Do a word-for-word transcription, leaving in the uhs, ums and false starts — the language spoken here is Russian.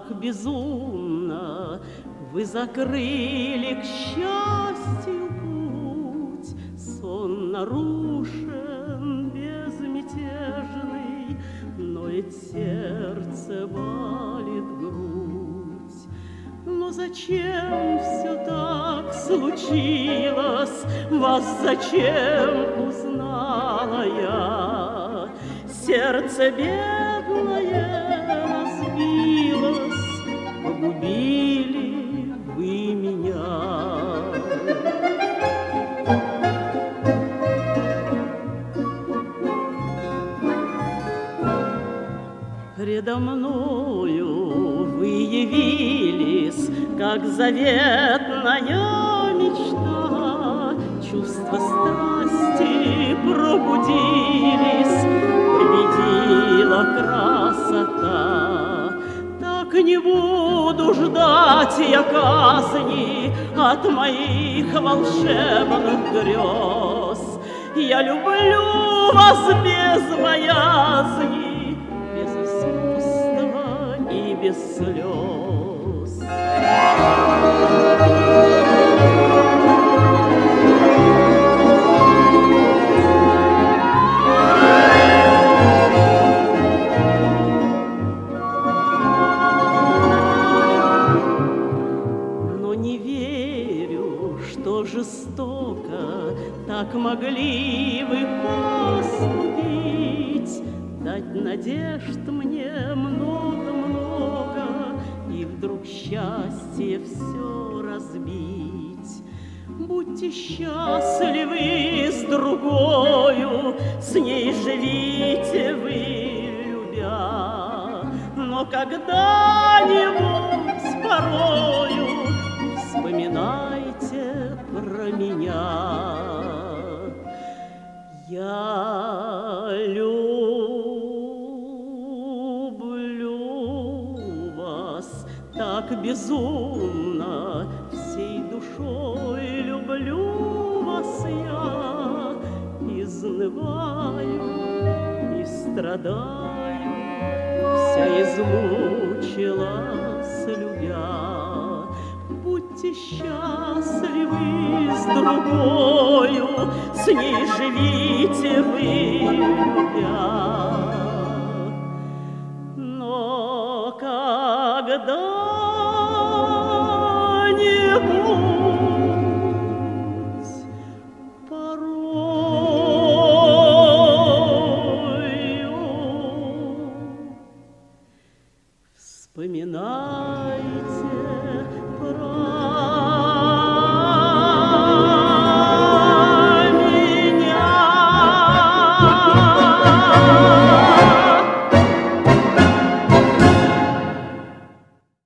так безумно вы закрыли к счастью путь. Сон нарушен, безмятежный, ноет сердце, балит грудь. Но зачем все так случилось? Вас зачем узнала я? Сердце бедное разбилось, погубили вы меня. Предо мною вы явились, как заветная мечта. Чувства страсти пробудились, победила красота. Так не буду ждать я казни от моих волшебных грез. Я люблю вас без боязни, без искусства и без слез. Но не верю, что жестоко так могли вы поступить, дать надежд мне много-много и вдруг счастье все разбить. Будьте счастливы с другою, с ней живите вы, любя, но когда-нибудь порою вспоминайте про меня. Я люблю вас так безумно, всей душой люблю вас я, изнываю и страдаю, вся измучилась, любя. Будьте счастливы с другою, с ней живите вы, любя. Но когда-нибудь порою вспоминайте про